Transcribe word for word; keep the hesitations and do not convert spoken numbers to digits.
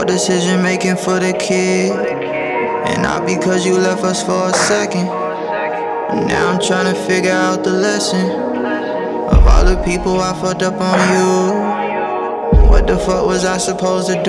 Poor decision making for the kid, and not because you left us for a second. Now I'm trying to figure out the lesson of all the people I fucked up on you. What the fuck was I supposed to do?